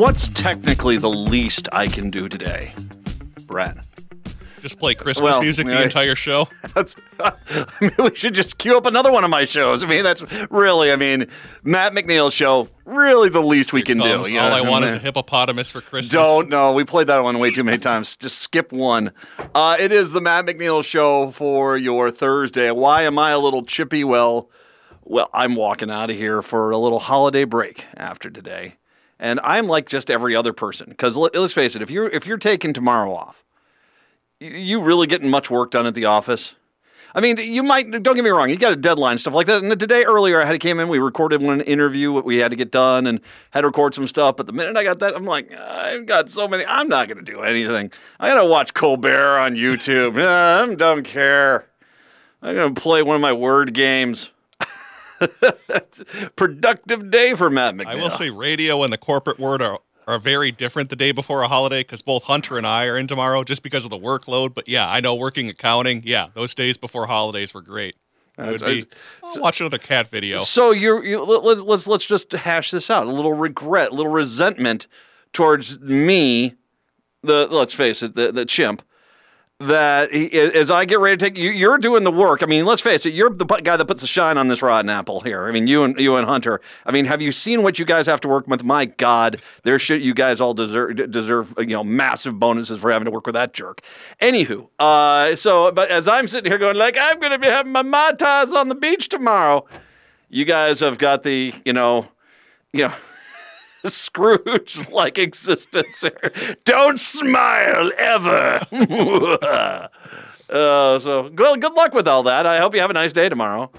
What's technically the least I can do today, Brett? Just play Christmas music the entire show? We should just queue up another one of my shows. That's really, Matt McNeil's show, really the least we can do. All I want is a hippopotamus for Christmas. No, we played that one way too many times. Just skip one. It is the Matt McNeil show for your Thursday. Why am I a little chippy? Well, I'm walking out of here for a little holiday break after today. And I'm like just every other person. Because let's face it, if you're taking tomorrow off, you really getting much work done at the office? You might, don't get me wrong, you got a deadline, stuff like that. And today earlier I came in, we recorded one interview, we had to get done and had to record some stuff. But the minute I got that, I'm like, I've got so many, I'm not going to do anything. I got to watch Colbert on YouTube. I don't care. I'm going to play one of my word games. Productive day for Matt McNeil. I will say radio and the corporate world are very different the day before a holiday because both Hunter and I are in tomorrow just because of the workload. But yeah, I know working accounting, those days before holidays were great. I'll watch another cat video. So let's just hash this out. A little regret, a little resentment towards me, let's face it, the chimp. That as I get ready to take you're doing the work. Let's face it, you're the guy that puts the shine on this rotten apple here. You and Hunter. Have you seen what you guys have to work with? My God, you guys all deserve massive bonuses for having to work with that jerk. Anywho, but as I'm sitting here going like I'm going to be having my Mai Tais on the beach tomorrow, you guys have got the Scrooge-like existence here. Don't smile ever. So good luck with all that. I hope you have a nice day tomorrow.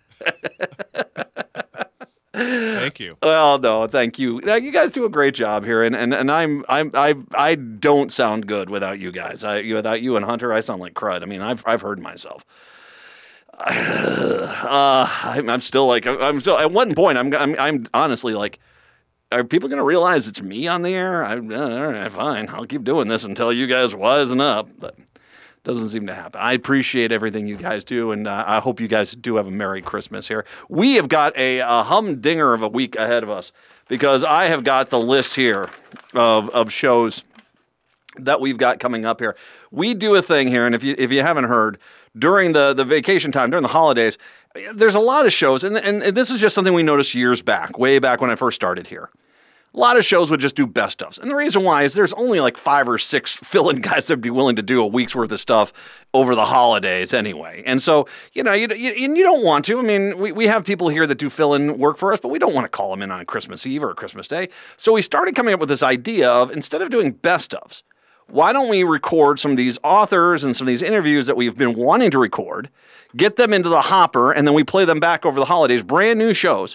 Thank you. Well, no, thank you. You guys do a great job here, and I don't sound good without you guys. Without you and Hunter, I sound like crud. I've heard myself. I'm still at one point. I'm honestly like, are people going to realize it's me on the air? All right, fine. I'll keep doing this until you guys wisen up. But it doesn't seem to happen. I appreciate everything you guys do, and I hope you guys do have a Merry Christmas here. We have got a humdinger of a week ahead of us because I have got the list here of shows that we've got coming up here. We do a thing here, and if you haven't heard, during the vacation time, during the holidays, there's a lot of shows, and this is just something we noticed years back, way back when I first started here. A lot of shows would just do best ofs. And the reason why is there's only like 5 or 6 fill-in guys that would be willing to do a week's worth of stuff over the holidays anyway. And so, you don't want to. We have people here that do fill-in work for us, but we don't want to call them in on Christmas Eve or Christmas Day. So we started coming up with this idea of, instead of doing best ofs, why don't we record some of these authors and some of these interviews that we've been wanting to record, get them into the hopper, and then we play them back over the holidays. Brand new shows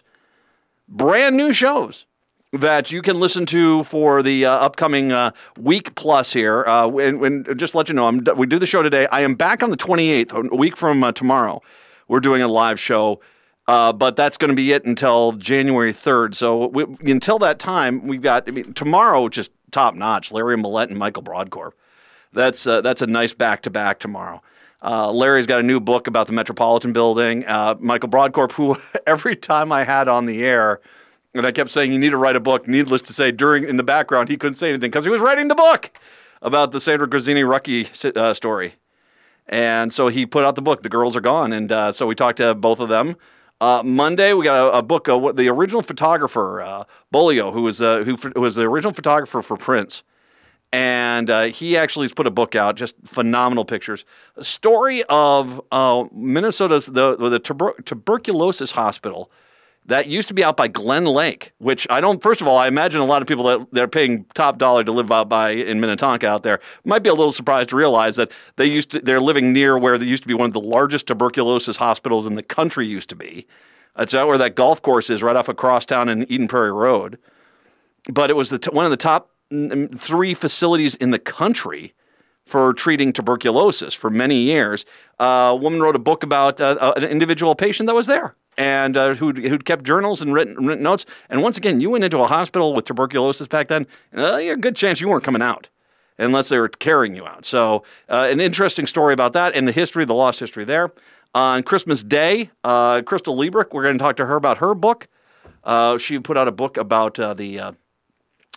that you can listen to for the upcoming week plus here. And just to let you know, we do the show today. I am back on the 28th, a week from tomorrow. We're doing a live show, but that's going to be it until January 3rd. So until that time, we've got tomorrow just top notch. Larry Millette and Michael Broadcorp. That's a nice back-to-back tomorrow. Larry's got a new book about the Metropolitan Building. Michael Broadcorp, who every time I had on the air, and I kept saying, you need to write a book. Needless to say, in the background, he couldn't say anything because he was writing the book about the Sandra Grazzini-Rucki story. And so he put out the book, The Girls Are Gone. And so we talked to both of them. Monday, we got a book, the original photographer, Bolio, who was the original photographer for Prince. And he actually has put a book out, just phenomenal pictures. A story of Minnesota's, the tuberculosis hospital that used to be out by Glen Lake, which first of all, I imagine a lot of people that are paying top dollar to live out by in Minnetonka out there might be a little surprised to realize that they're living near where there used to be one of the largest tuberculosis hospitals in the country used to be. It's out where that golf course is, right off of Crosstown and Eden Prairie Road. But it was one of the top 3 facilities in the country for treating tuberculosis for many years. A woman wrote a book about an individual patient that was there. And who'd kept journals and written notes. And once again, you went into a hospital with tuberculosis back then, you had a good chance you weren't coming out unless they were carrying you out. So an interesting story about that and the lost history there. On Christmas Day, Crystal Liebrich, we're going to talk to her about her book. She put out a book about the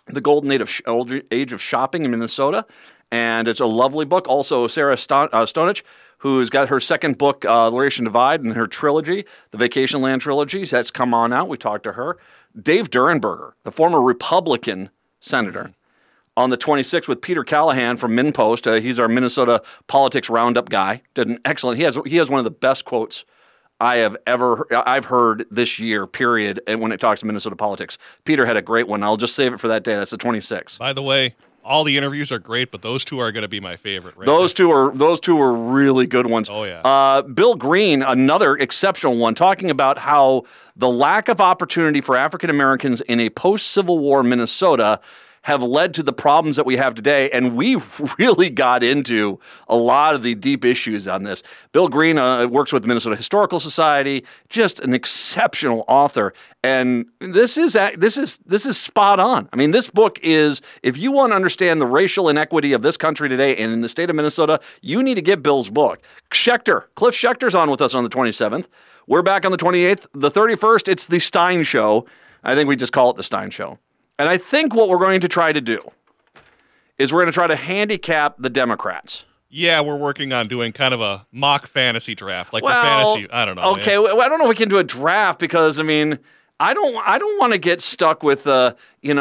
The Golden Age of Shopping in Minnesota. And it's a lovely book. Also, Sarah Stonich, who's got her second book, The Laurentian Divide, and her trilogy, the Vacation Land trilogy. That's come on out. We talked to her. Dave Durenberger, the former Republican senator, on the 26th with Peter Callahan from MinnPost. He's our Minnesota politics roundup guy. Did an excellent. He has one of the best quotes I've heard this year, period, and when it talks to Minnesota politics. Peter had a great one. I'll just save it for that day. That's the 26th. By the way, all the interviews are great, but those two are going to be my favorite. Right? Those two are really good ones. Oh yeah. Bill Green, another exceptional one, talking about how the lack of opportunity for African Americans in a post-Civil War Minnesota have led to the problems that we have today, and we really got into a lot of the deep issues on this. Bill Green works with the Minnesota Historical Society, just an exceptional author, and this is spot on. I mean, this book is, if you want to understand the racial inequity of this country today and in the state of Minnesota, you need to get Bill's book. Cliff Schecter's on with us on the 27th. We're back on the 28th. The 31st, it's the Stein Show. I think we just call it the Stein Show. And I think what we're going to try to do is we're going to try to handicap the Democrats. Yeah, we're working on doing kind of a mock fantasy draft, like for fantasy. I don't know. Okay, I don't know if we can do a draft because I mean, I don't want to get stuck with someone,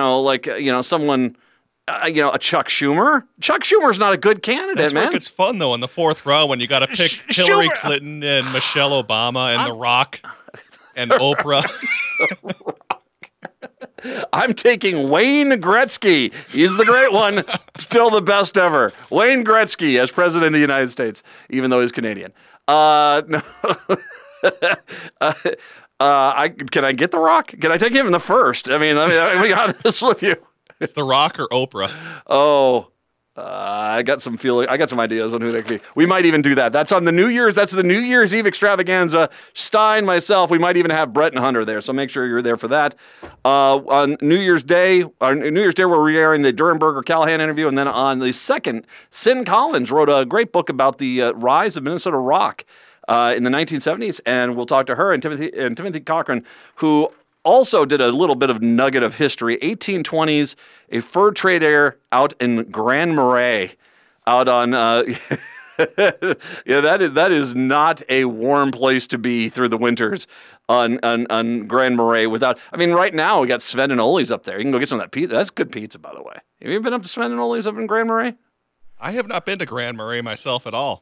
a Chuck Schumer. Chuck Schumer's not a good candidate, That's man. Where it gets fun though in the fourth round when you got to pick Hillary Clinton and Michelle Obama and The Rock and Oprah. I'm taking Wayne Gretzky. He's the great one. Still the best ever. Wayne Gretzky as president of the United States, even though he's Canadian. No. Can I get The Rock? Can I take him in the first? I mean, I'll be honest with you. It's The Rock or Oprah. Oh, I got some ideas on who that could be. We might even do that. That's on the New Year's. That's the New Year's Eve extravaganza. Stein, myself. We might even have Brett and Hunter there. So make sure you're there for that. On New Year's Day, we're airing the Durenberger Callahan interview, and then on the second, Sin Collins wrote a great book about the rise of Minnesota rock in the 1970s, and we'll talk to her and Timothy Cochran, who also did a little bit of nugget of history. 1820s, a fur trader out in Grand Marais, out on that is not a warm place to be through the winters on Grand Marais. Right now we got Sven and Ole's up there. You can go get some of that pizza. That's good pizza, by the way. Have you been up to Sven and Ole's up in Grand Marais? I have not been to Grand Marais myself at all.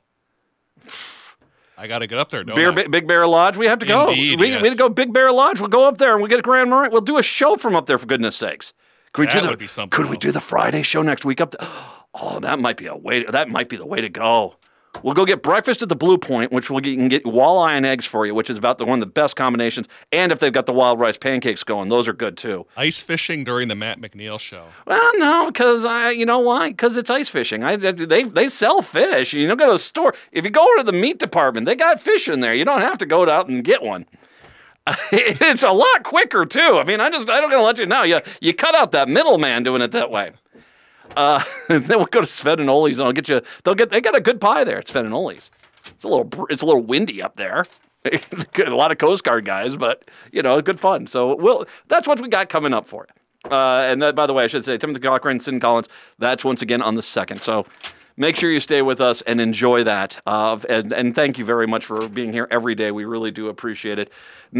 I got to get up there, don't I? Big Bear Lodge. We have to go. Indeed, we have to go Big Bear Lodge. We'll go up there and we'll get Grand Marais. We'll do a show from up there, for goodness sakes. Would be something. Could we do the Friday show next week up there? Oh, that might be the way to go. We'll go get breakfast at the Blue Point, which you can get walleye and eggs for you, which is about one of the best combinations. And if they've got the wild rice pancakes going, those are good too. Ice fishing during the Matt McNeil show. Well, no, because you know why? Because it's ice fishing. They sell fish. You don't go to the store. If you go to the meat department, they got fish in there. You don't have to go out and get one. It's a lot quicker too. I mean, I don't gonna let you know. You cut out that middleman doing it that way. Then we'll go to Sven and Ole's, and I'll get you. They got a good pie there at Sven and Ole's. It's a little windy up there. A lot of Coast Guard guys, but good fun. So that's what we got coming up for it. And that, by the way, I should say, Timothy Cochran, Sin Collins. That's once again on the 2nd. So make sure you stay with us and enjoy that. And thank you very much for being here every day. We really do appreciate it.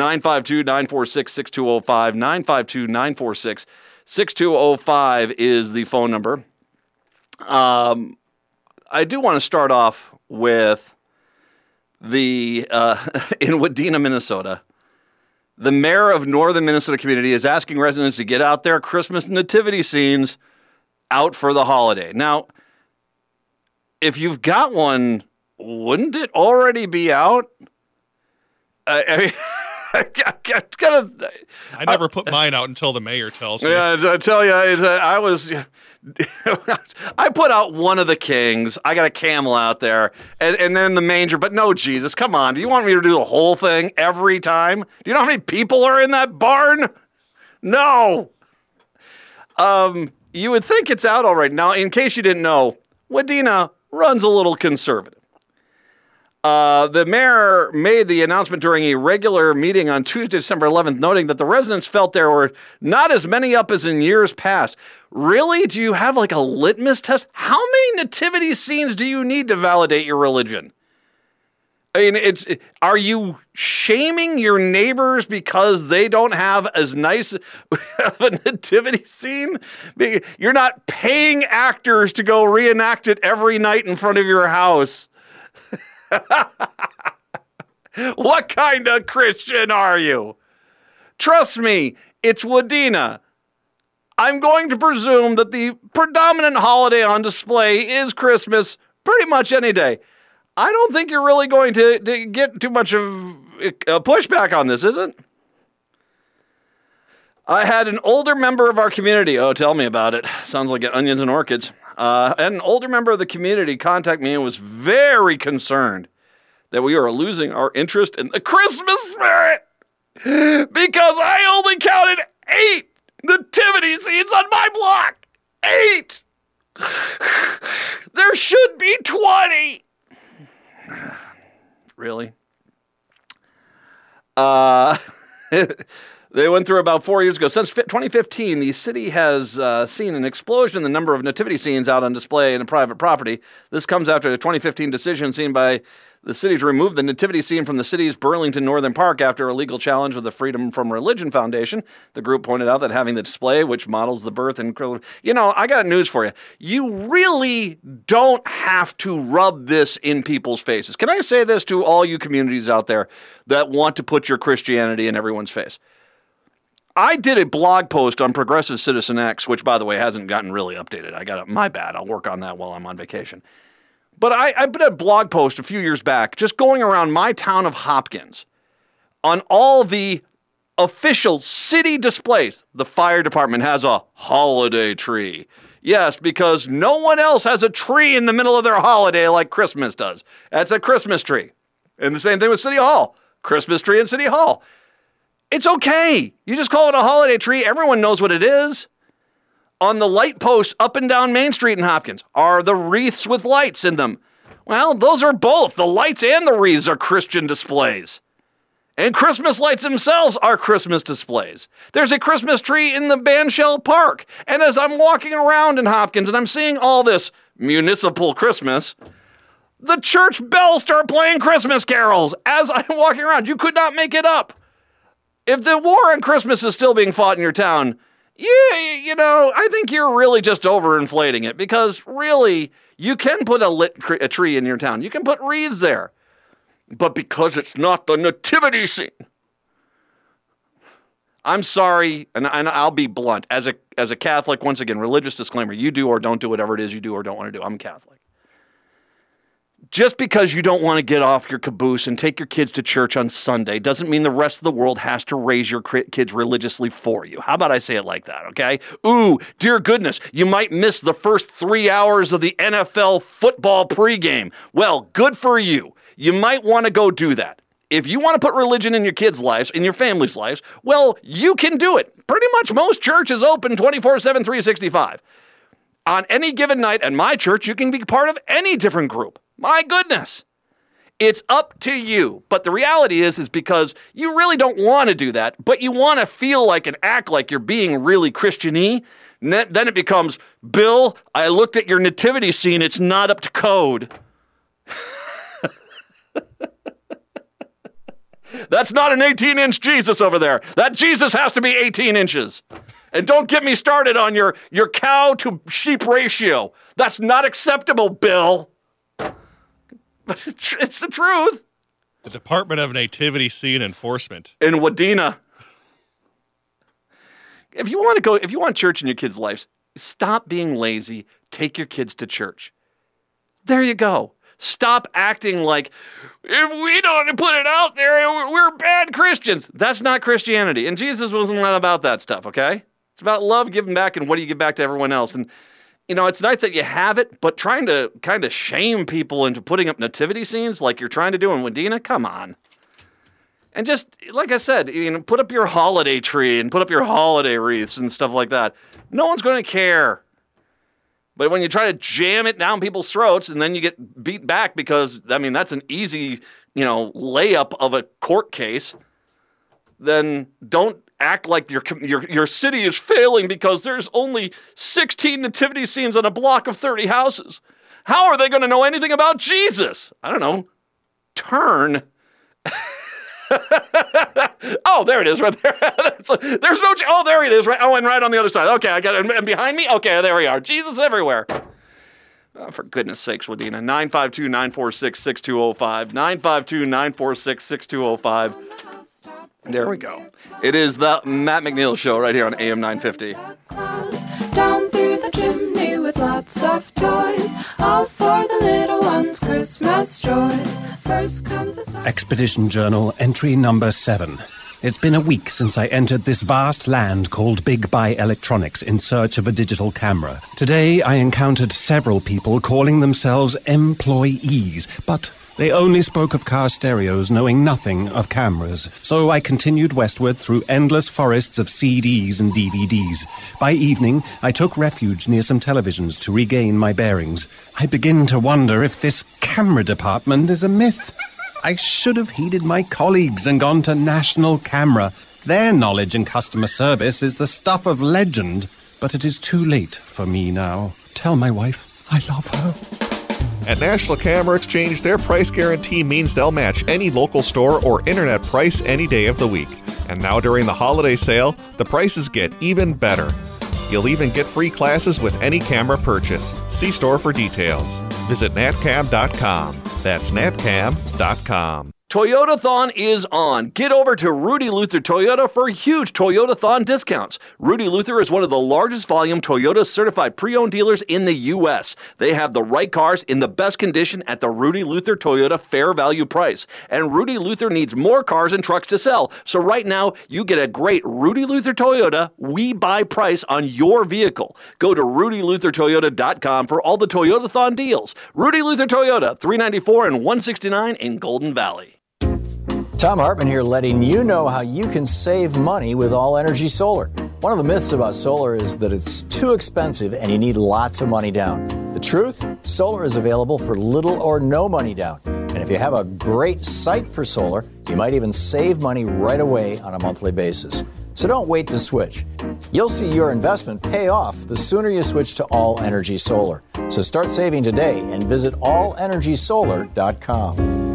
952-946-6205. 952-946-6205 is the phone number. I do want to start off with in Wadena, Minnesota. The mayor of Northern Minnesota Community is asking residents to get out their Christmas nativity scenes out for the holiday. Now, if you've got one, wouldn't it already be out? I never put mine out until the mayor tells me. Yeah, I tell you, I put out one of the kings. I got a camel out there, and then the manger. But no, Jesus, come on. Do you want me to do the whole thing every time? Do you know how many people are in that barn? No. You would think it's out all right. Now, in case you didn't know, Wadena runs a little conservative. The mayor made the announcement during a regular meeting on Tuesday, December 11th, noting that the residents felt there were not as many up as in years past. Really? Do you have like a litmus test? How many nativity scenes do you need to validate your religion? I mean, are you shaming your neighbors because they don't have as nice of a nativity scene? You're not paying actors to go reenact it every night in front of your house. What kind of Christian are you? Trust me, it's Wadena. I'm going to presume that the predominant holiday on display is Christmas pretty much any day. I don't think you're really going to get too much of a pushback on this, is it? I had an older member of our community, tell me about it. Sounds like onions and orchids. An older member of the community contact me and was very concerned that we are losing our interest in the Christmas spirit because I only counted 8 nativity scenes on my block. 8! There should be 20! Really? They went through about 4 years ago. Since 2015, the city has seen an explosion in the number of nativity scenes out on display in a private property. This comes after a 2015 decision seen by the city to remove the nativity scene from the city's Burlington Northern Park after a legal challenge of the Freedom from Religion Foundation. The group pointed out that having the display, which models the birth and... I got news for you. You really don't have to rub this in people's faces. Can I say this to all you communities out there that want to put your Christianity in everyone's face? I did a blog post on Progressive Citizen X, which, by the way, hasn't gotten really updated. My bad. I'll work on that while I'm on vacation. But I put a blog post a few years back just going around my town of Hopkins on all the official city displays. The fire department has a holiday tree. Yes, because no one else has a tree in the middle of their holiday like Christmas does. That's a Christmas tree. And the same thing with City Hall. Christmas tree in City Hall. It's okay. You just call it a holiday tree. Everyone knows what it is. On the light posts up and down Main Street in Hopkins are the wreaths with lights in them. Well, those are both. The lights and the wreaths are Christian displays. And Christmas lights themselves are Christmas displays. There's a Christmas tree in the Bandshell Park. And as I'm walking around in Hopkins and I'm seeing all this municipal Christmas, the church bells start playing Christmas carols as I'm walking around. You could not make it up. If the war on Christmas is still being fought in your town, I think you're really just overinflating it because really, you can put a tree in your town. You can put wreaths there. But because it's not the nativity scene, I'm sorry, and I'll be blunt. As a Catholic, once again, religious disclaimer, you do or don't do whatever it is you do or don't want to do. I'm Catholic. Just because you don't want to get off your caboose and take your kids to church on Sunday doesn't mean the rest of the world has to raise your kids religiously for you. How about I say it like that, okay? Ooh, dear goodness, you might miss the first 3 hours of the NFL football pregame. Well, good for you. You might want to go do that. If you want to put religion in your kids' lives, in your family's lives, well, you can do it. Pretty much most churches open 24/7, 365. On any given night at my church, you can be part of any different group. My goodness. It's up to you. But the reality is because you really don't want to do that, but you want to feel like and act like you're being really Christian-y. Then it becomes, Bill, I looked at your nativity scene. It's not up to code. That's not an 18-inch Jesus over there. That Jesus has to be 18 inches. And don't get me started on your cow to sheep ratio. That's not acceptable, Bill. But it's the truth. The Department of Nativity Scene Enforcement. In Wadena. If you want church in your kids' lives, stop being lazy. Take your kids to church. There you go. Stop acting like, if we don't put it out there, we're bad Christians. That's not Christianity. And Jesus wasn't about that stuff, okay? It's about love, giving back, and what do you give back to everyone else? And, it's nice that you have it, but trying to kind of shame people into putting up nativity scenes like you're trying to do in Wadena, come on. And just, like I said, put up your holiday tree and put up your holiday wreaths and stuff like that. No one's going to care. But when you try to jam it down people's throats and then you get beat back because, I mean, that's an easy, layup of a court case, then don't act like your city is failing because there's only 16 nativity scenes on a block of 30 houses. How are they going to know anything about Jesus? I don't know. Turn. Oh, there it is right there. There's no... Oh, there it is. Right. Oh, and right on the other side. Okay, I got it. And behind me? Okay, there we are. Jesus everywhere. Oh, for goodness sakes, Wadena. 952-946-6205. 952-946-6205. There we go. It is the Matt McNeil Show right here on AM 950. Down through the chimney with lots of toys, all for the little ones' Christmas joys. First comes a... Expedition Journal, entry number 7. It's been a week since I entered this vast land called Big Buy Electronics in search of a digital camera. Today, I encountered several people calling themselves employees, but they only spoke of car stereos, knowing nothing of cameras. So I continued westward through endless forests of CDs and DVDs. By evening, I took refuge near some televisions to regain my bearings. I begin to wonder if this camera department is a myth. I should have heeded my colleagues and gone to National Camera. Their knowledge and customer service is the stuff of legend. But it is too late for me now. Tell my wife I love her. At National Camera Exchange, their price guarantee means they'll match any local store or internet price any day of the week. And now during the holiday sale, the prices get even better. You'll even get free classes with any camera purchase. See store for details. Visit natcam.com. That's natcam.com. Toyotathon is on. Get over to Rudy Luther Toyota for huge Toyotathon discounts. Rudy Luther is one of the largest volume Toyota certified pre-owned dealers in the U.S. They have the right cars in the best condition at the Rudy Luther Toyota fair value price. And Rudy Luther needs more cars and trucks to sell. So right now, you get a great Rudy Luther Toyota we buy price on your vehicle. Go to RudyLutherToyota.com for all the Toyotathon deals. Rudy Luther Toyota, 394 and 169 in Golden Valley. Tom Hartman here, letting you know how you can save money with All Energy Solar. One of the myths about solar is that it's too expensive and you need lots of money down. The truth? Solar is available for little or no money down. And if you have a great site for solar, you might even save money right away on a monthly basis. So don't wait to switch. You'll see your investment pay off the sooner you switch to All Energy Solar. So start saving today and visit allenergysolar.com.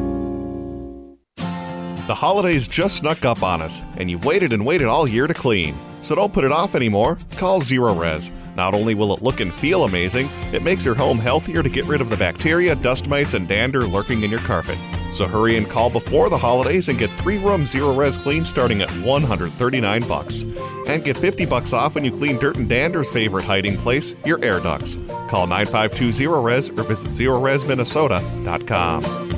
The holidays just snuck up on us, and you've waited and waited all year to clean. So don't put it off anymore. Call Zero Res. Not only will it look and feel amazing, it makes your home healthier to get rid of the bacteria, dust mites, and dander lurking in your carpet. So hurry and call before the holidays and get 3-room Zero Res clean starting at $139. And get $50 off when you clean Dirt and Dander's favorite hiding place, your air ducts. Call 952-ZERO-RES or visit ZeroResMinnesota.com.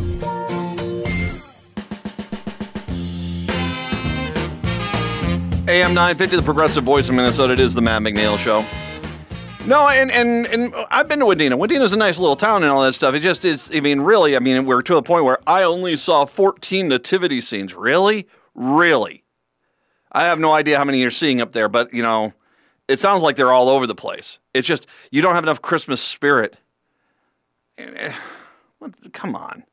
AM 950, the progressive voice of Minnesota. It is the Matt McNeil Show. No, and I've been to Wadena. Wadena's a nice little town and all that stuff. It just is, we're to the point where I only saw 14 nativity scenes. Really? Really? I have no idea how many you're seeing up there, but, it sounds like they're all over the place. It's just, you don't have enough Christmas spirit. Come on.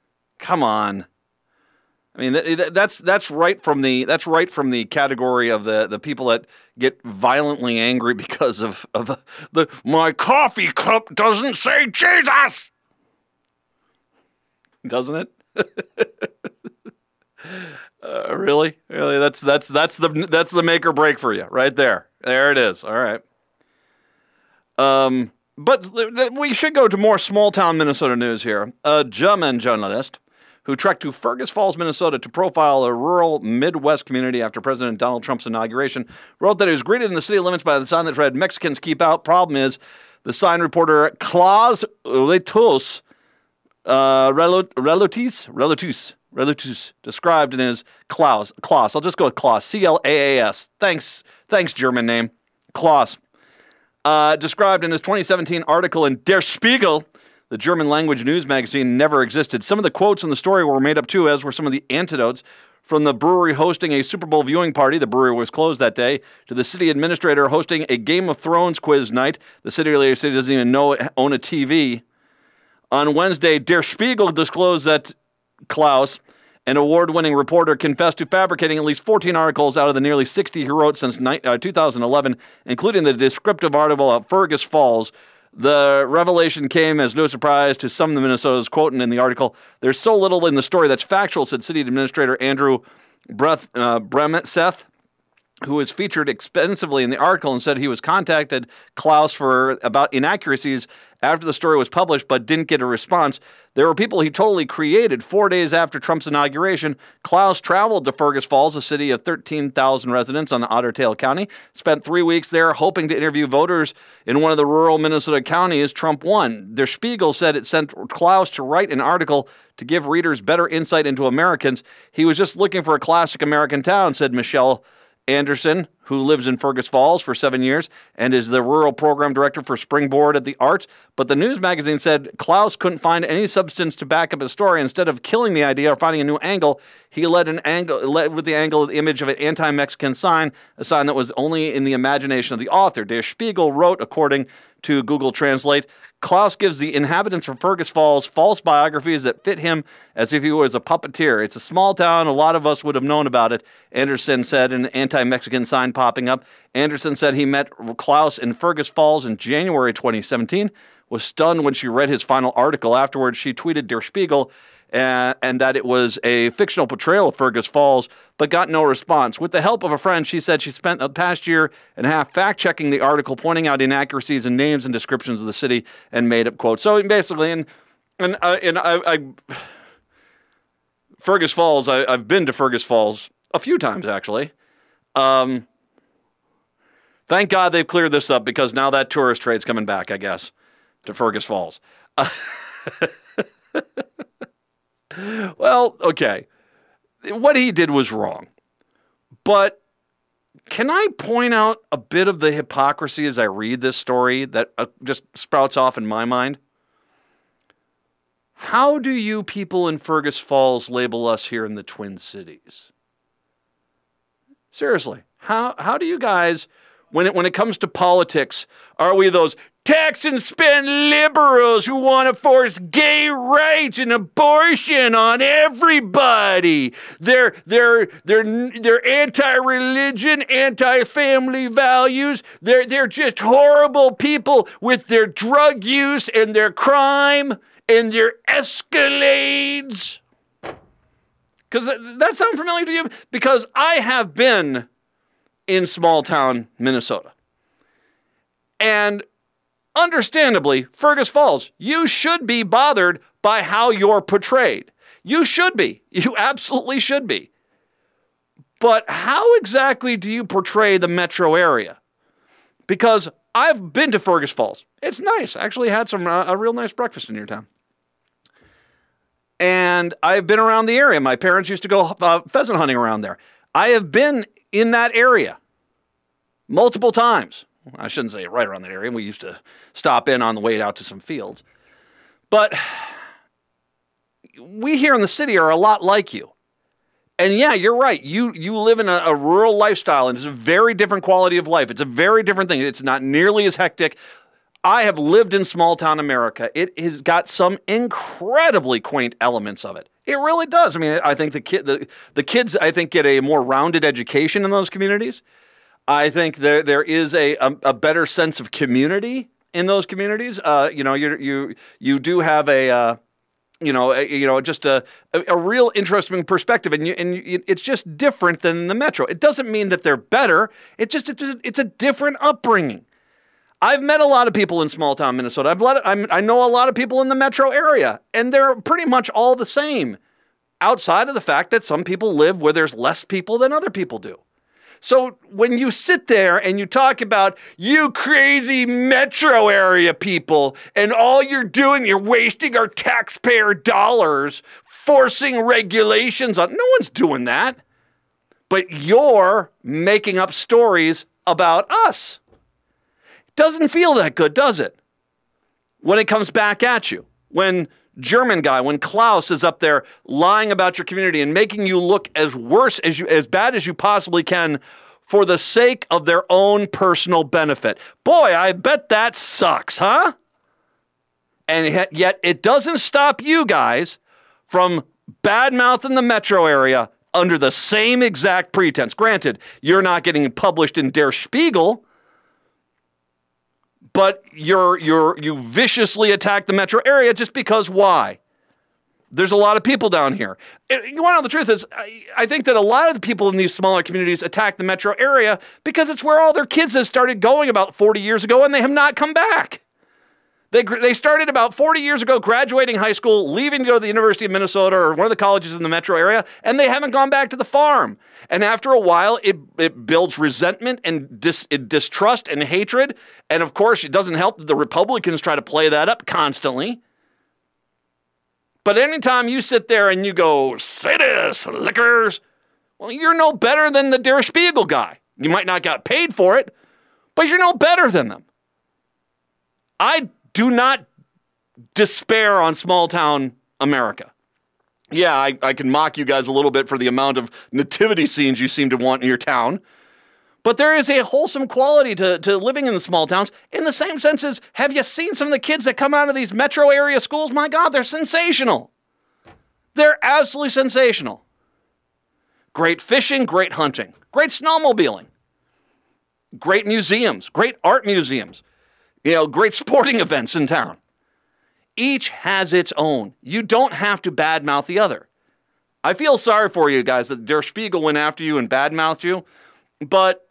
I mean, that's right from the category of the people that get violently angry because of my coffee cup doesn't say Jesus, doesn't it? Really? That's the make or break for you right there. There it is. All right. But we should go to more small town Minnesota news here. A German journalist who trekked to Fergus Falls, Minnesota to profile a rural Midwest community after President Donald Trump's inauguration, wrote that he was greeted in the city limits by the sign that read, "Mexicans keep out." Problem is, the sign reporter Klaus Relotus described in his Klaus, I'll just go with Klaus, C-L-A-A-S. Thanks, German name. Klaus. Described in his 2017 article in Der Spiegel, the German language news magazine, never existed. Some of the quotes in the story were made up too, as were some of the anecdotes from the brewery hosting a Super Bowl viewing party, the brewery was closed that day, to the city administrator hosting a Game of Thrones quiz night. The city later said it doesn't even own a TV. On Wednesday, Der Spiegel disclosed that Klaus, an award-winning reporter, confessed to fabricating at least 14 articles out of the nearly 60 he wrote since 2011, including the descriptive article of Fergus Falls. The revelation came as no surprise to some of the Minnesotans, quoting in the article, "There's so little in the story that's factual," said City Administrator Andrew Bremetseth, who was featured extensively in the article and said he was contacted Klaus about inaccuracies after the story was published, but didn't get a response. There were people he totally created. 4 days after Trump's inauguration, Klaus traveled to Fergus Falls, a city of 13,000 residents on Otter Tail County, spent 3 weeks there hoping to interview voters in one of the rural Minnesota counties Trump won. Der Spiegel said it sent Klaus to write an article to give readers better insight into Americans. He was just looking for a classic American town, said Michelle Anderson, who lives in Fergus Falls for 7 years and is the rural program director for Springboard at the Arts. But the news magazine said Klaus couldn't find any substance to back up his story. Instead of killing the idea or finding a new angle, he led with the angle of the image of an anti-Mexican sign, a sign that was only in the imagination of the author. Der Spiegel wrote, according to Google Translate, Klaus gives the inhabitants of Fergus Falls false biographies that fit him as if he was a puppeteer. It's a small town. A lot of us would have known about it, Anderson said, an anti-Mexican sign popping up. Anderson said he met Klaus in Fergus Falls in January 2017, was stunned when she read his final article. Afterwards, she tweeted Der Spiegel and that it was a fictional portrayal of Fergus Falls, but got no response. With the help of a friend, she said she spent the past year and a half fact-checking the article, pointing out inaccuracies in names and descriptions of the city, and made up quotes. So basically, Fergus Falls, I've been to Fergus Falls a few times, actually. Thank God they've cleared this up, because now that tourist trade's coming back, I guess, to Fergus Falls. Well, okay. What he did was wrong. But can I point out a bit of the hypocrisy as I read this story that just sprouts off in my mind? How do you people in Fergus Falls label us here in the Twin Cities? Seriously, how do you guys, when it comes to politics, are we those tax and spend liberals who want to force gay rights and abortion on everybody? They're anti-religion, anti-family values. They're just horrible people with their drug use and their crime and their escalades. Because that sound familiar to you? Because I have been in small town Minnesota. And understandably, Fergus Falls, you should be bothered by how you're portrayed. You should be. You absolutely should be. But how exactly do you portray the metro area? Because I've been to Fergus Falls. It's nice. I actually had a real nice breakfast in your town. And I've been around the area. My parents used to go pheasant hunting around there. I have been in that area multiple times. I shouldn't say right around that area. We used to stop in on the way out to some fields. But we here in the city are a lot like you. And yeah, you're right. You live in a rural lifestyle, and it's a very different quality of life. It's a very different thing. It's not nearly as hectic. I have lived in small town America. It has got some incredibly quaint elements of it. It really does. I mean, I think the kids, I think, get a more rounded education in those communities. I think there is a better sense of community in those communities. You do have a real interesting perspective, and it's just different than the metro. It doesn't mean that they're better. It's a different upbringing. I've met a lot of people in small town Minnesota. I know a lot of people in the metro area, and they're pretty much all the same, outside of the fact that some people live where there's less people than other people do. So when you sit there and you talk about you crazy metro area people, and all you're doing, you're wasting our taxpayer dollars, forcing regulations on, no one's doing that. But you're making up stories about us. Doesn't feel that good, does it? When it comes back at you. When German guy, when Klaus is up there lying about your community and making you look as bad as you possibly can for the sake of their own personal benefit. Boy, I bet that sucks, huh? And yet it doesn't stop you guys from bad-mouthing the metro area under the same exact pretense. Granted, you're not getting published in Der Spiegel, but you viciously attack the metro area just because why? There's a lot of people down here. You want to know the truth is, I think that a lot of the people in these smaller communities attack the metro area because it's where all their kids have started going about 40 years ago, and they have not come back. They started about 40 years ago, graduating high school, leaving to go to the University of Minnesota or one of the colleges in the metro area, and they haven't gone back to the farm. And after a while, it builds resentment and distrust and hatred. And of course, it doesn't help that the Republicans try to play that up constantly. But anytime you sit there and you go, say this, lickers, well, you're no better than the Der Spiegel guy. You might not get paid for it, but you're no better than them. I do not despair on small-town America. Yeah, I can mock you guys a little bit for the amount of nativity scenes you seem to want in your town, but there is a wholesome quality to living in the small towns in the same sense as, have you seen some of the kids that come out of these metro area schools? My God, they're sensational. They're absolutely sensational. Great fishing, great hunting, great snowmobiling, great museums, great art museums. Great sporting events in town. Each has its own. You don't have to badmouth the other. I feel sorry for you guys that Der Spiegel went after you and badmouthed you, but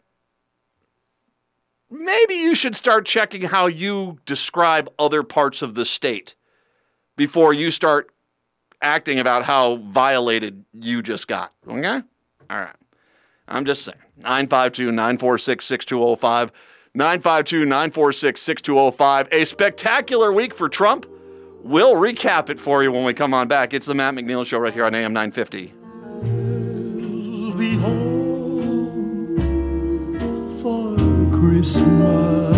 maybe you should start checking how you describe other parts of the state before you start acting about how violated you just got. Okay? All right. I'm just saying. 952-946-6205. 952-946-6205. A spectacular week for Trump. We'll recap it for you when we come on back. It's the Matt McNeil Show right here on AM 950. We'll be home for Christmas.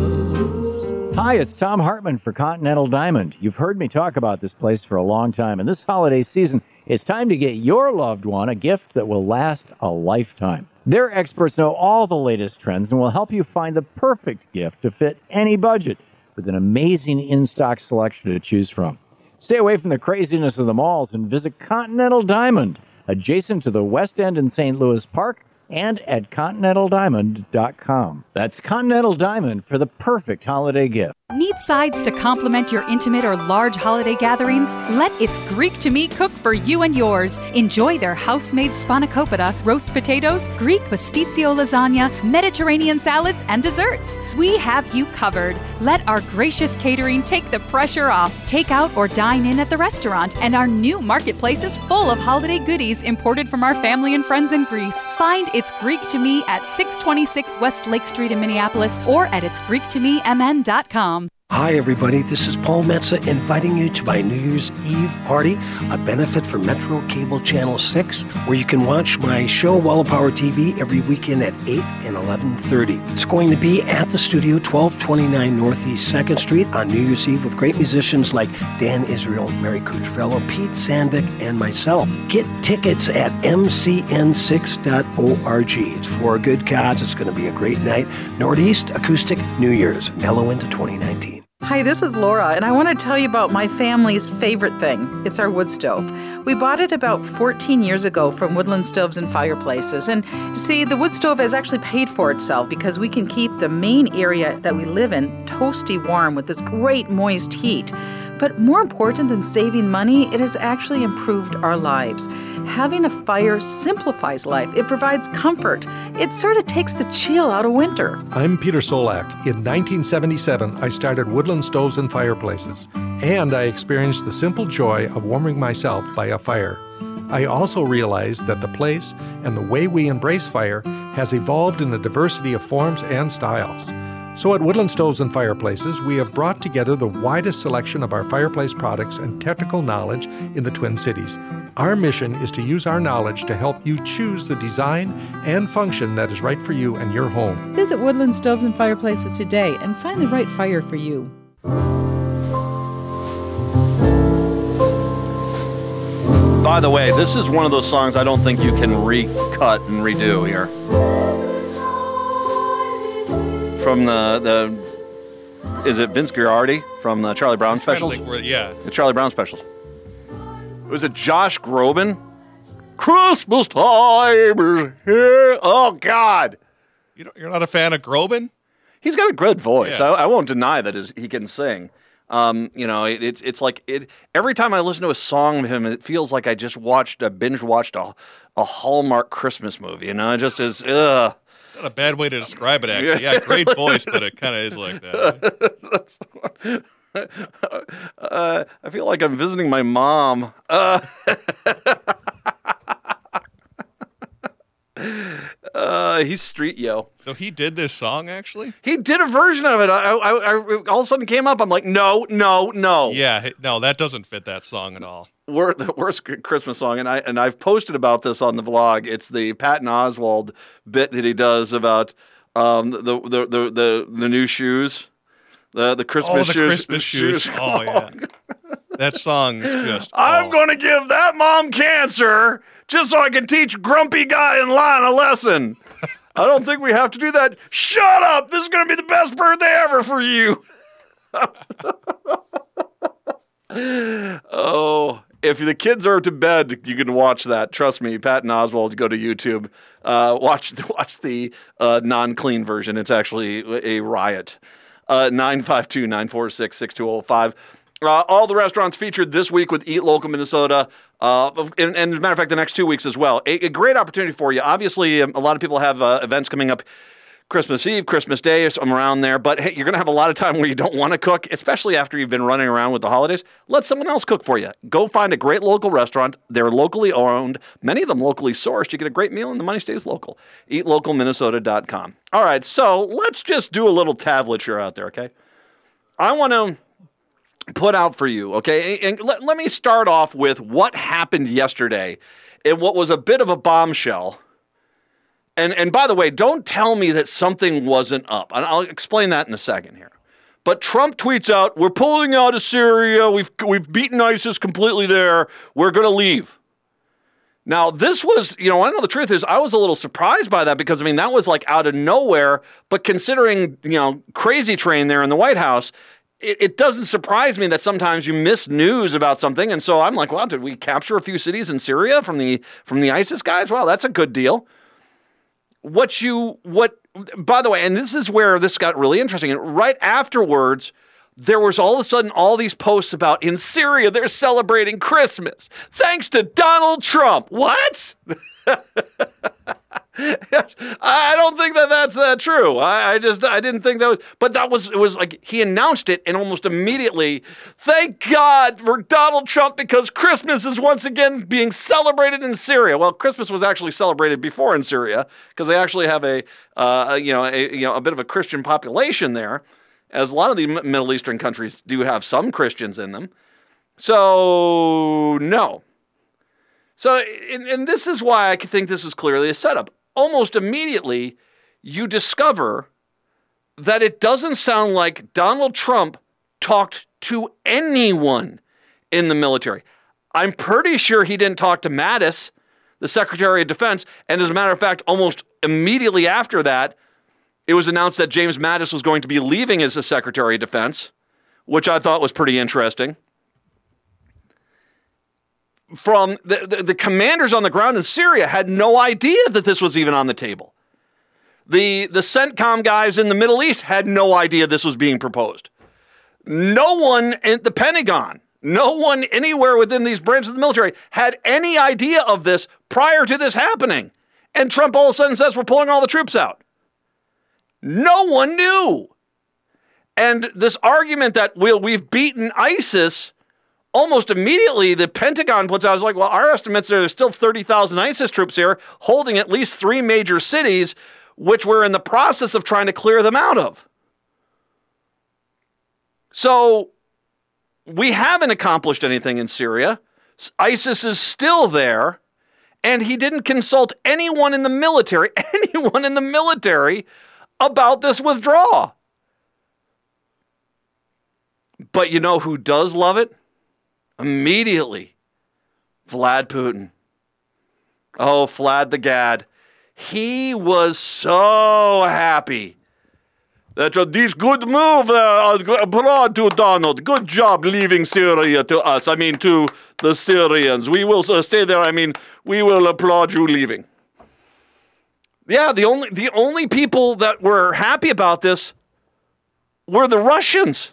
Hi, it's Tom Hartman for Continental Diamond. You've heard me talk about this place for a long time, and this holiday season, it's time to get your loved one a gift that will last a lifetime. Their experts know all the latest trends and will help you find the perfect gift to fit any budget with an amazing in-stock selection to choose from. Stay away from the craziness of the malls and visit Continental Diamond, adjacent to the West End in St. Louis Park and at ContinentalDiamond.com. That's Continental Diamond for the perfect holiday gift. Need sides to complement your intimate or large holiday gatherings? Let It's Greek to Me cook for you and yours. Enjoy their house-made spanakopita, roast potatoes, Greek pastitsio lasagna, Mediterranean salads, and desserts. We have you covered. Let our gracious catering take the pressure off. Take out or dine in at the restaurant, and our new marketplace is full of holiday goodies imported from our family and friends in Greece. Find It's Greek to Me at 626 West Lake Street in Minneapolis or at itsgreektomemn.com. Hi, everybody. This is Paul Metza inviting you to my New Year's Eve party, a benefit for Metro Cable Channel 6, where you can watch my show, Wall of Power TV, every weekend at 8 and 11:30. It's going to be at the studio, 1229 Northeast 2nd Street on New Year's Eve with great musicians like Dan Israel, Mary Cucciarello, Pete Sandvik, and myself. Get tickets at mcn6.org. It's for a good cause. It's going to be a great night. Northeast Acoustic New Year's, mellow into 2019. Hi, this is Laura, and I want to tell you about my family's favorite thing. It's our wood stove. We bought it about 14 years ago from Woodland Stoves and Fireplaces. And see, the wood stove has actually paid for itself because we can keep the main area that we live in toasty warm with this great moist heat. But more important than saving money, it has actually improved our lives. Having a fire simplifies life. It provides comfort. It sort of takes the chill out of winter. I'm Peter Solak. In 1977, I started Woodland Stoves and Fireplaces, and I experienced the simple joy of warming myself by a fire. I also realized that the place and the way we embrace fire has evolved in a diversity of forms and styles. So at Woodland Stoves and Fireplaces, we have brought together the widest selection of our fireplace products and technical knowledge in the Twin Cities. Our mission is to use our knowledge to help you choose the design and function that is right for you and your home. Visit Woodland Stoves and Fireplaces today and find the right fire for you. By the way, this is one of those songs I don't think you can recut and redo here. From the is it Vince Guaraldi from the Charlie Brown specials? Yeah. The Charlie Brown specials. Was it Josh Groban? Christmas time is here. Oh, God. You're not a fan of Groban? He's got a good voice. Yeah. I won't deny that he can sing. It's like every time I listen to a song of him, it feels like I just binge watched a Hallmark Christmas movie. I just is ugh. It's not a bad way to describe it, actually. Yeah, great voice, but it kind of is like that. I feel like I'm visiting my mom. He's street yo. So he did this song, actually? He did a version of it. I all of a sudden came up. I'm like, no. Yeah, no, that doesn't fit that song at all. The worst Christmas song, and I've posted about this on the blog. It's the Patton Oswalt bit that he does about the new shoes, the Christmas shoes. Christmas shoes. Oh yeah, that song is just. I'm gonna give that mom cancer just so I can teach grumpy guy in line a lesson. I don't think we have to do that. Shut up! This is gonna be the best birthday ever for you. Oh. If the kids are to bed, you can watch that. Trust me, Patton Oswalt, go to YouTube. Watch the non-clean version. It's actually a riot. 952-946-6205. All the restaurants featured this week with Eat Local Minnesota. And as a matter of fact, the next 2 weeks as well. A great opportunity for you. Obviously, a lot of people have events coming up. Christmas Eve, Christmas Day, or something around there. But hey, you're going to have a lot of time where you don't want to cook, especially after you've been running around with the holidays. Let someone else cook for you. Go find a great local restaurant. They're locally owned, many of them locally sourced. You get a great meal and the money stays local. EatLocalMinnesota.com. All right, so let's just do a little tablature out there, okay? I want to put out for you, okay? And let me start off with what happened yesterday in what was a bit of a bombshell. And by the way, don't tell me that something wasn't up. And I'll explain that in a second here. But Trump tweets out, "We're pulling out of Syria. We've beaten ISIS completely there. We're going to leave." Now, this was, I know the truth is I was a little surprised by that because, that was like out of nowhere. But considering, crazy train there in the White House, it doesn't surprise me that sometimes you miss news about something. And so I'm like, well, did we capture a few cities in Syria from the ISIS guys? Well, that's a good deal. By the way, and this is where this got really interesting. Right afterwards, there was all of a sudden all these posts about in Syria, they're celebrating Christmas thanks to Donald Trump. What? I don't think that's true. I didn't think that was, but it was like he announced it and almost immediately, thank God for Donald Trump because Christmas is once again being celebrated in Syria. Well, Christmas was actually celebrated before in Syria because they actually have a bit of a Christian population there, as a lot of the Middle Eastern countries do have some Christians in them. So no. So, and this is why I think this is clearly a setup. Almost immediately, you discover that it doesn't sound like Donald Trump talked to anyone in the military. I'm pretty sure he didn't talk to Mattis, the Secretary of Defense. And as a matter of fact, almost immediately after that, it was announced that James Mattis was going to be leaving as the Secretary of Defense, which I thought was pretty interesting. From the commanders on the ground in Syria had no idea that this was even on the table. The CENTCOM guys in the Middle East had no idea this was being proposed. No one at the Pentagon, no one anywhere within these branches of the military had any idea of this prior to this happening. And Trump all of a sudden says we're pulling all the troops out. No one knew. And this argument that we've beaten ISIS, almost immediately, the Pentagon puts out, I was like, well, our estimates are there's still 30,000 ISIS troops here holding at least 3 major cities, which we're in the process of trying to clear them out of. So we haven't accomplished anything in Syria. ISIS is still there, and he didn't consult anyone in the military about this withdrawal. But you know who does love it? Immediately, Vlad Putin. Oh, Vlad the Gad. He was so happy that this good move brought to Donald. Good job leaving Syria to us. I mean, to the Syrians. We will stay there. I mean, we will applaud you leaving. Yeah, the only people that were happy about this were the Russians.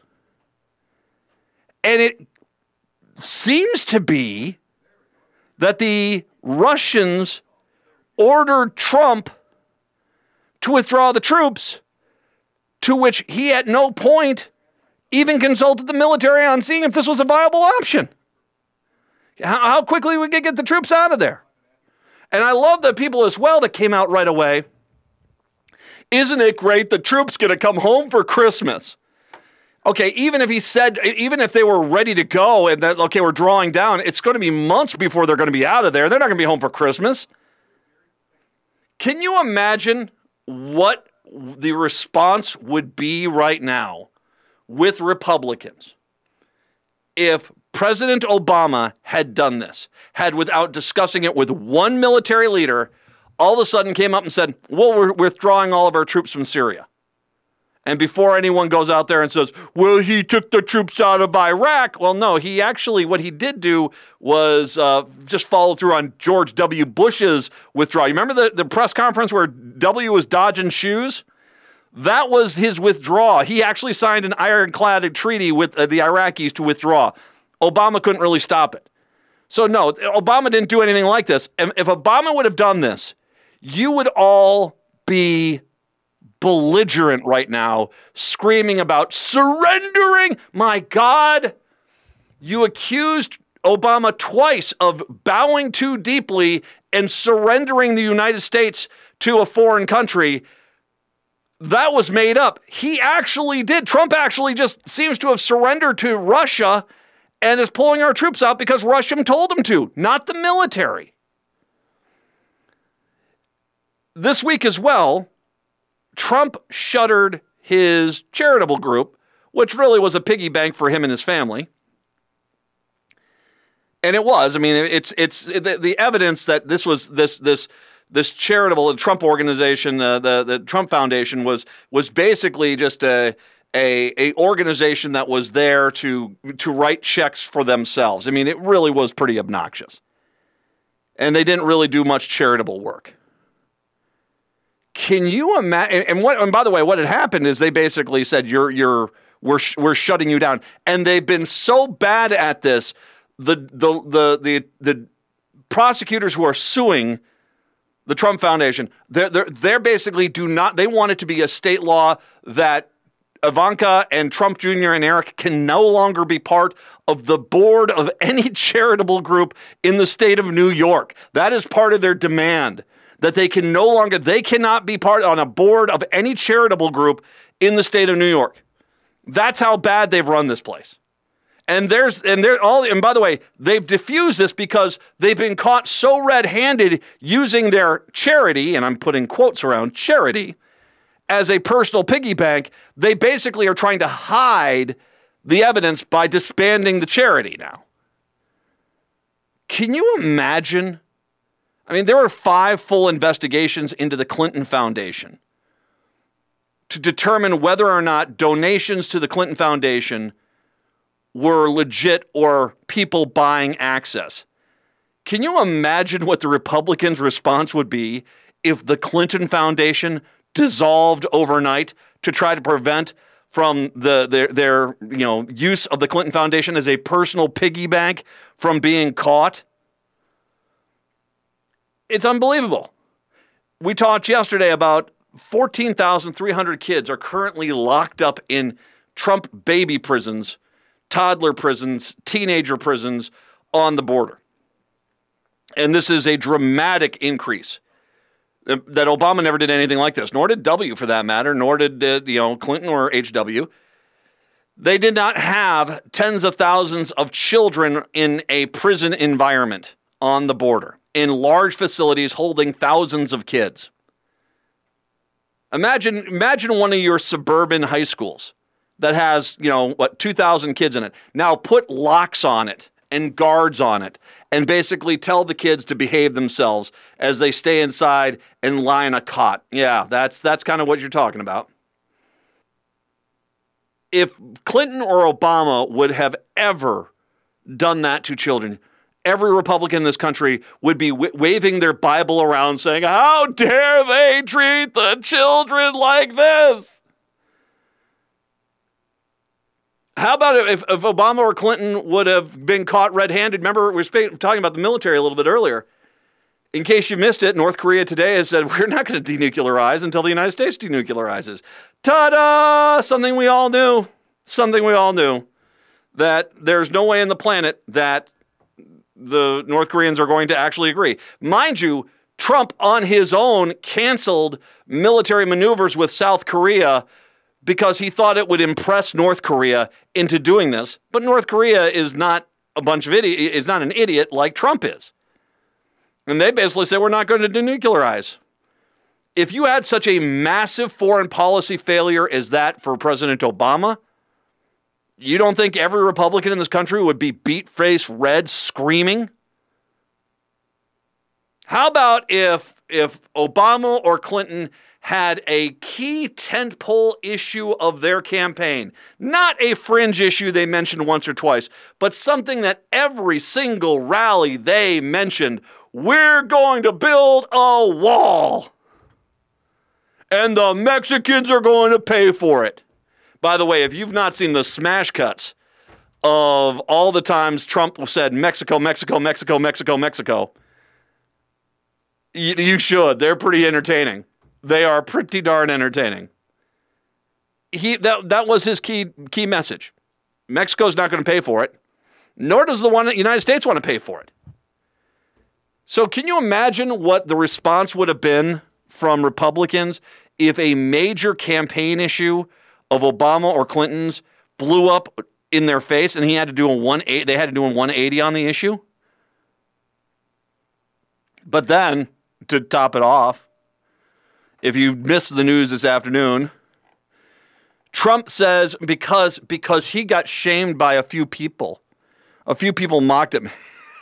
And it seems to be that the Russians ordered Trump to withdraw the troops, to which he at no point even consulted the military on seeing if this was a viable option. How quickly we could get the troops out of there. And I love the people as well that came out right away. Isn't it great the troops going to come home for Christmas? Okay, even if they were ready to go and that, okay, we're drawing down, it's going to be months before they're going to be out of there. They're not going to be home for Christmas. Can you imagine what the response would be right now with Republicans if President Obama had done this, had without discussing it with one military leader, all of a sudden came up and said, well, we're withdrawing all of our troops from Syria. And before anyone goes out there and says, well, he took the troops out of Iraq. Well, no, what he did do was just follow through on George W. Bush's withdrawal. You remember the press conference where W was dodging shoes? That was his withdrawal. He actually signed an ironclad treaty with the Iraqis to withdraw. Obama couldn't really stop it. So no, Obama didn't do anything like this. And if Obama would have done this, you would all be belligerent right now, screaming about surrendering. My God, you accused Obama twice of bowing too deeply and surrendering the United States to a foreign country. That was made up. He actually did. Trump actually just seems to have surrendered to Russia and is pulling our troops out because Russia told him to, not the military. This week as well, Trump shuttered his charitable group, which really was a piggy bank for him and his family. And it was. I mean, it's the evidence that this was this charitable Trump organization, the Trump Foundation was basically just a organization that was there to write checks for themselves. I mean, it really was pretty obnoxious. And they didn't really do much charitable work. Can you imagine? And by the way, what had happened is they basically said, we're shutting you down. And they've been so bad at this, the prosecutors who are suing the Trump Foundation, they're basically they want it to be a state law that Ivanka and Trump Jr. and Eric can no longer be part of the board of any charitable group in the state of New York. That is part of their demand, that they cannot be part on a board of any charitable group in the state of New York. That's how bad they've run this place. And by the way, they've diffused this because they've been caught so red-handed using their charity, and I'm putting quotes around charity, as a personal piggy bank. They basically are trying to hide the evidence by disbanding the charity now. Can you imagine? I mean, there were 5 full investigations into the Clinton Foundation to determine whether or not donations to the Clinton Foundation were legit or people buying access. Can you imagine what the Republicans' response would be if the Clinton Foundation dissolved overnight to try to prevent from their use of the Clinton Foundation as a personal piggy bank from being caught? It's unbelievable. We talked yesterday about 14,300 kids are currently locked up in Trump baby prisons, toddler prisons, teenager prisons on the border. And this is a dramatic increase. That Obama never did anything like this, nor did W for that matter, nor did Clinton or HW. They did not have tens of thousands of children in a prison environment on the border, in large facilities holding thousands of kids. Imagine one of your suburban high schools that has, 2,000 kids in it. Now put locks on it and guards on it and basically tell the kids to behave themselves as they stay inside and lie in a cot. Yeah, that's kind of what you're talking about. If Clinton or Obama would have ever done that to children, every Republican in this country would be waving their Bible around saying, how dare they treat the children like this? How about if Obama or Clinton would have been caught red-handed? Remember, we were talking about the military a little bit earlier. In case you missed it, North Korea today has said, we're not going to denuclearize until the United States denuclearizes. Ta-da! Something we all knew. That there's no way in the planet that the North Koreans are going to actually agree. Mind you, Trump on his own canceled military maneuvers with South Korea because he thought it would impress North Korea into doing this. But North Korea is not a bunch of is not an idiot like Trump is. And they basically said, we're not going to denuclearize. If you had such a massive foreign policy failure as that for President Obama, you don't think every Republican in this country would be beet-faced red screaming? How about if Obama or Clinton had a key tentpole issue of their campaign, not a fringe issue they mentioned once or twice, but something that every single rally they mentioned, we're going to build a wall, and the Mexicans are going to pay for it. By the way, if you've not seen the smash cuts of all the times Trump said Mexico, Mexico, Mexico, Mexico, Mexico, you should. They're pretty entertaining. They are pretty darn entertaining. That was his key message. Mexico's not going to pay for it, nor does the United States want to pay for it. So can you imagine what the response would have been from Republicans if a major campaign issue of Obama or Clinton's blew up in their face and they had to do a 180 on the issue? But then, to top it off, if you missed the news this afternoon, Trump says because he got shamed by a few people mocked him.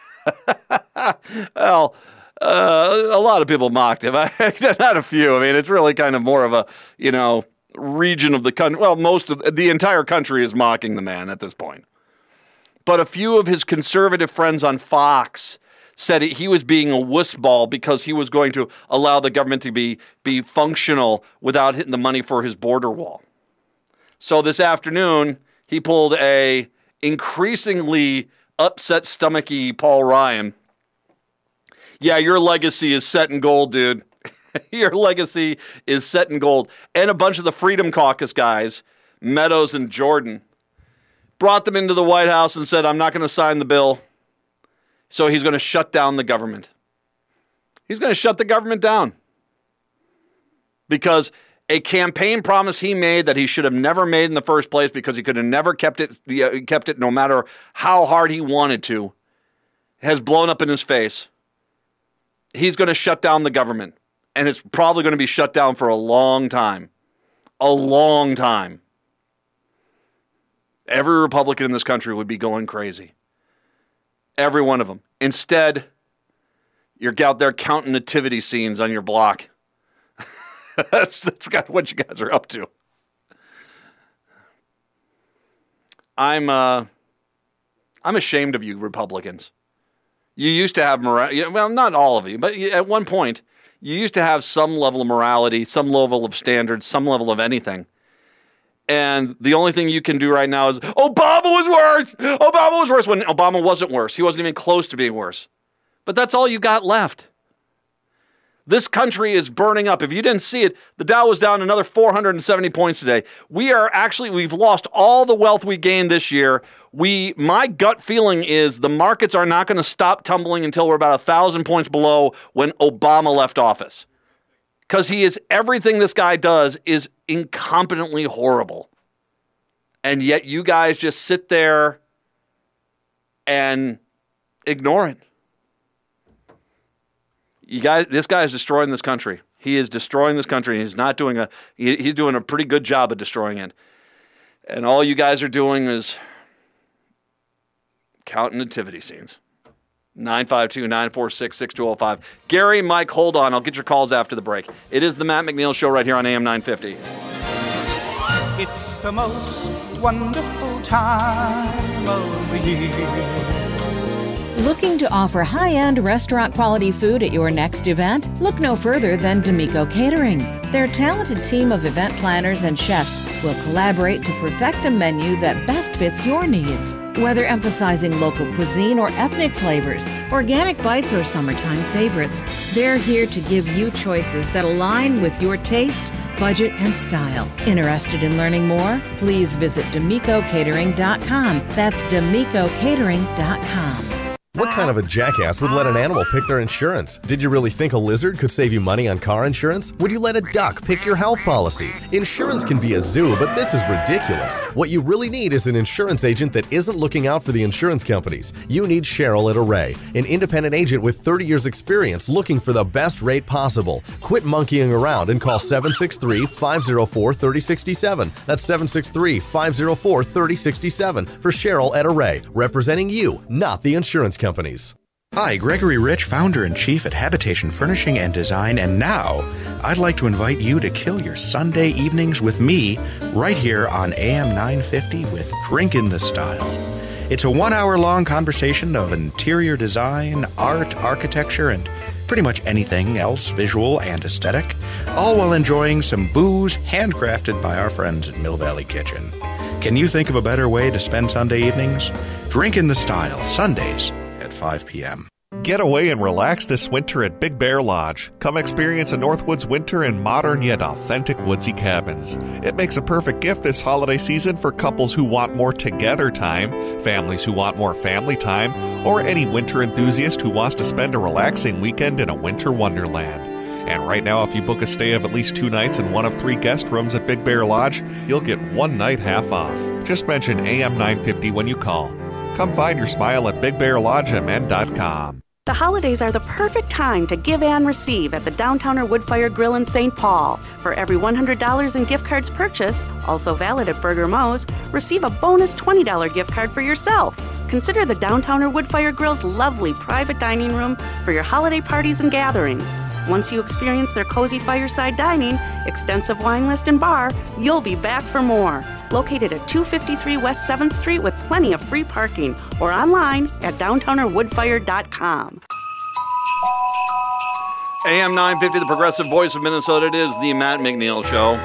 Well, a lot of people mocked him. Not a few. I mean, it's really kind of more of a, region of the country. Well, most of the entire country is mocking the man at this point. But a few of his conservative friends on Fox said he was being a wussball because he was going to allow the government to be functional without hitting the money for his border wall. So this afternoon, he pulled a increasingly upset stomachy Paul Ryan. Yeah, your legacy is set in gold, dude. Your legacy is set in gold. And a bunch of the Freedom Caucus guys, Meadows and Jordan, brought them into the White House and said, I'm not going to sign the bill. So he's going to shut down the government. He's going to shut the government down. Because a campaign promise he made that he should have never made in the first place because he could have never kept it no matter how hard he wanted to, has blown up in his face. He's going to shut down the government. And it's probably going to be shut down for a long time. A long time. Every Republican in this country would be going crazy. Every one of them. Instead, you're out there counting nativity scenes on your block. That's what you guys are up to. I'm ashamed of you Republicans. You used to have morality. Well, not all of you, but at one point, you used to have some level of morality, some level of standards, some level of anything. And the only thing you can do right now is, Obama was worse! Obama was worse, when Obama wasn't worse. He wasn't even close to being worse. But that's all you got left. This country is burning up. If you didn't see it, the Dow was down another 470 points today. We've lost all the wealth we gained this year. My gut feeling is the markets are not going to stop tumbling until we're about 1,000 points below when Obama left office. Because everything this guy does is incompetently horrible. And yet you guys just sit there and ignore it. This guy is destroying this country. He is destroying this country. He's not doing he's doing a pretty good job of destroying it. And all you guys are doing is counting nativity scenes. 952-946-6205. Gary, Mike, hold on. I'll get your calls after the break. It is the Matt McNeil Show right here on AM 950. It's the most wonderful time of the year. Looking to offer high-end restaurant-quality food at your next event? Look no further than D'Amico Catering. Their talented team of event planners and chefs will collaborate to perfect a menu that best fits your needs. Whether emphasizing local cuisine or ethnic flavors, organic bites or summertime favorites, they're here to give you choices that align with your taste, budget, and style. Interested in learning more? Please visit D'AmicoCatering.com. That's D'AmicoCatering.com. What kind of a jackass would let an animal pick their insurance? Did you really think a lizard could save you money on car insurance? Would you let a duck pick your health policy? Insurance can be a zoo, but this is ridiculous. What you really need is an insurance agent that isn't looking out for the insurance companies. You need Cheryl at Array, an independent agent with 30 years experience looking for the best rate possible. Quit monkeying around and call 763-504-3067. That's 763-504-3067 for Cheryl at Array, representing you, not the insurance companies. Hi, Gregory Rich, founder-in-chief at Habitation Furnishing and Design, and now I'd like to invite you to kill your Sunday evenings with me right here on AM 950 with Drink in the Style. It's a 1-hour-long conversation of interior design, art, architecture, and pretty much anything else visual and aesthetic, all while enjoying some booze handcrafted by our friends at Mill Valley Kitchen. Can you think of a better way to spend Sunday evenings? Drink in the Style, Sundays at 5 p.m. Get away and relax this winter at Big Bear Lodge. Come experience a Northwoods winter in modern yet authentic woodsy cabins. It makes a perfect gift this holiday season for couples who want more together time, families who want more family time, or any winter enthusiast who wants to spend a relaxing weekend in a winter wonderland. And right now, if you book a stay of at least 2 nights in one of 3 guest rooms at Big Bear Lodge, you'll get 1 night half off. Just mention AM 950 when you call. Come find your smile at BigBearLodgeMN.com. The holidays are the perfect time to give and receive at the Downtowner Woodfire Grill in St. Paul. For every $100 in gift cards purchased, also valid at Burger Mo's, receive a bonus $20 gift card for yourself. Consider the Downtowner Woodfire Grill's lovely private dining room for your holiday parties and gatherings. Once you experience their cozy fireside dining, extensive wine list and bar, you'll be back for more. Located at 253 West 7th Street with plenty of free parking, or online at downtownerwoodfire.com. AM 950, the progressive voice of Minnesota. It is the Matt McNeil Show.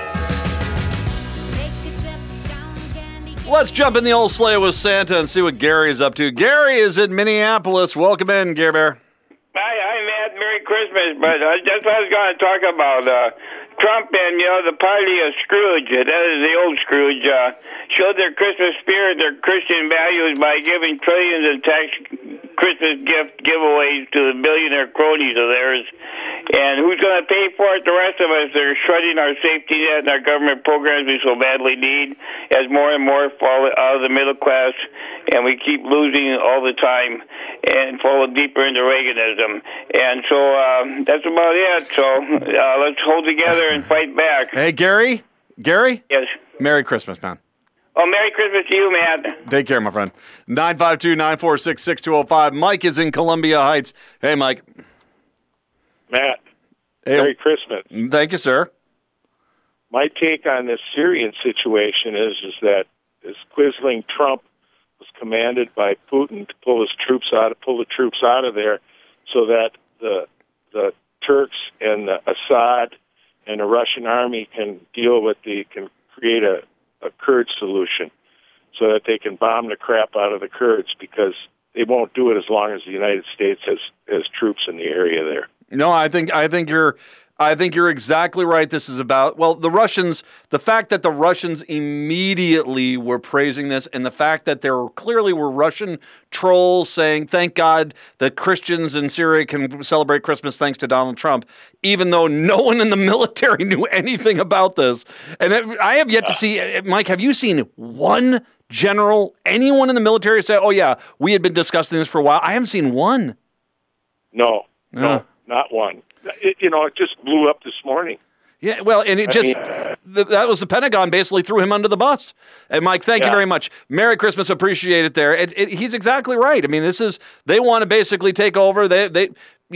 Let's jump in the old sleigh with Santa and see what Gary is up to. Gary is in Minneapolis. Welcome in, Gary Bear. Hi, Matt. Merry Christmas. But that's what I was going to talk about. Trump and, the party of Scrooge, that is the old Scrooge, showed their Christmas spirit, their Christian values by giving trillions of tax Christmas gift giveaways to the billionaire cronies of theirs. And who's going to pay for it? The rest of us. They're shredding our safety net and our government programs we so badly need as more and more fall out of the middle class, and we keep losing all the time and fall deeper into Reaganism. And so that's about it. So let's hold together and fight back. Hey, Gary? Gary? Yes. Merry Christmas, man. Oh, Merry Christmas to you, Matt. Take care, my friend. 952-946-6205. Mike is in Columbia Heights. Hey, Mike. Matt, hey. Merry Christmas. Thank you, sir. My take on this Syrian situation is that this quisling Trump was commanded by Putin to pull the troops out of there, so that the Turks and the Assad and the Russian army can create a Kurd solution, so that they can bomb the crap out of the Kurds, because they won't do it as long as the United States has troops in the area there. No, I think you're exactly right. This is about, the Russians, the fact that the Russians immediately were praising this, and the fact that there clearly were Russian trolls saying, thank God that Christians in Syria can celebrate Christmas thanks to Donald Trump, even though no one in the military knew anything about this. And I have yet to see, Mike, have you seen one general, anyone in the military say, oh yeah, we had been discussing this for a while? I haven't seen one. No. Not one. It just blew up this morning. Yeah, well, and that was the Pentagon basically threw him under the bus. And Mike, thank you very much. Merry Christmas. Appreciate it there. He's exactly right. I mean, they want to basically take over. They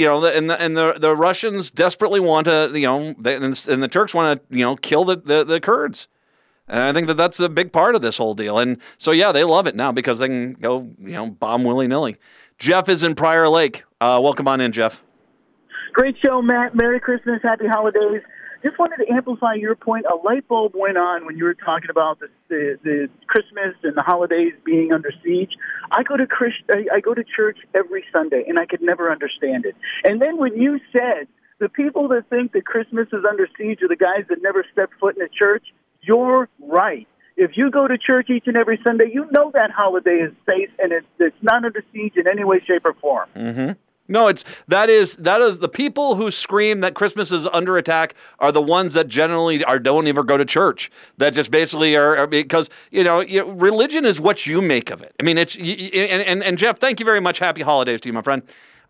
the Russians desperately want to, and the Turks want to, kill the Kurds. And I think that's a big part of this whole deal. And so, yeah, they love it now because they can go, bomb willy-nilly. Jeff is in Prior Lake. Welcome on in, Jeff. Great show, Matt. Merry Christmas. Happy holidays. Just wanted to amplify your point. A light bulb went on when you were talking about the Christmas and the holidays being under siege. I go to church every Sunday, and I could never understand it. And then when you said the people that think that Christmas is under siege are the guys that never stepped foot in a church, you're right. If you go to church each and every Sunday, you know that holiday is safe and it's not under siege in any way, shape, or form. Mm-hmm. No, that is the people who scream that Christmas is under attack are the ones that generally don't ever go to church. That just basically are because religion is what you make of it. I mean, it's and Jeff, thank you very much. Happy holidays to you, my friend.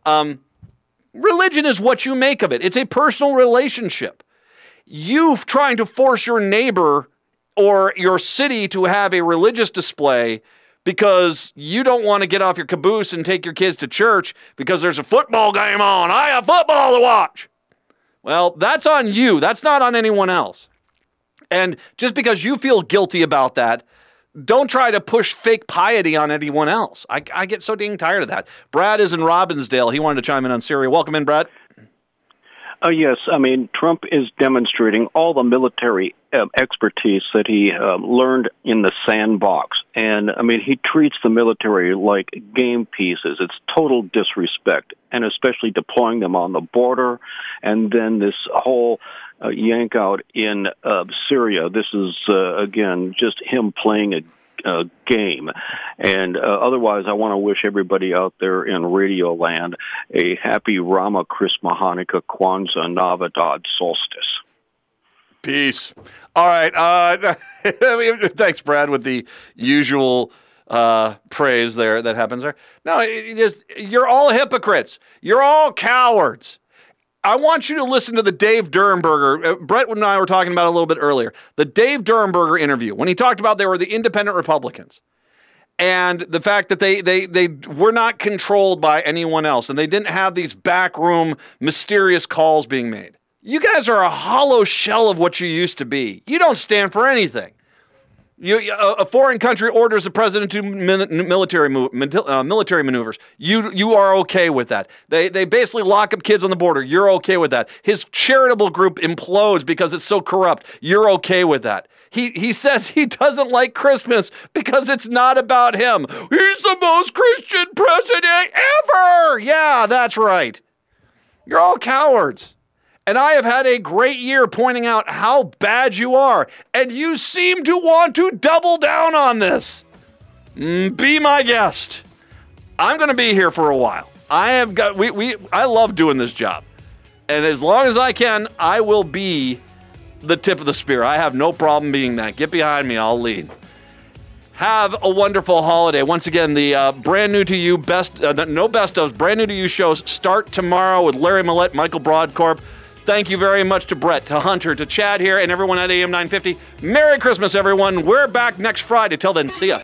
Religion is what you make of it. It's a personal relationship. You trying to force your neighbor or your city to have a religious display because you don't want to get off your caboose and take your kids to church because there's a football game on. I have football to watch. Well, that's on you. That's not on anyone else. And just because you feel guilty about that, don't try to push fake piety on anyone else. I get so dang tired of that. Brad is in Robbinsdale. He wanted to chime in on Syria. Welcome in, Brad. Yes, I mean, Trump is demonstrating all the military expertise that he learned in the sandbox. And, I mean, he treats the military like game pieces. It's total disrespect, and especially deploying them on the border. And then this whole yank out in Syria. This is, again, just him playing a game. And otherwise, I want to wish everybody out there in Radio Land a happy Rama, Christmas, Hanukkah, Kwanzaa, Navadad, Solstice. Peace. All right. Thanks, Brad, with the usual praise there that happens there. No, you're all hypocrites. You're all cowards. I want you to listen to the Dave Durenberger. Brett and I were talking about it a little bit earlier. The Dave Durenberger interview, when he talked about they were the independent Republicans and the fact that they were not controlled by anyone else and they didn't have these backroom mysterious calls being made. You guys are a hollow shell of what you used to be. You don't stand for anything. A foreign country orders the president to military maneuvers. You are okay with that. They basically lock up kids on the border. You're okay with that. His charitable group implodes because it's so corrupt. You're okay with that. He says he doesn't like Christmas because it's not about him. He's the most Christian president ever. Yeah, that's right. You're all cowards. And I have had a great year pointing out how bad you are. And you seem to want to double down on this. Be my guest. I'm going to be here for a while. I love doing this job. And as long as I can, I will be the tip of the spear. I have no problem being that. Get behind me. I'll lead. Have a wonderful holiday. Once again, the brand new to you, no best ofs, brand new to you shows start tomorrow with Larry Millette, Michael Broadcorp. Thank you very much to Brett, to Hunter, to Chad here, and everyone at AM 950. Merry Christmas, everyone. We're back next Friday. Till then, see ya.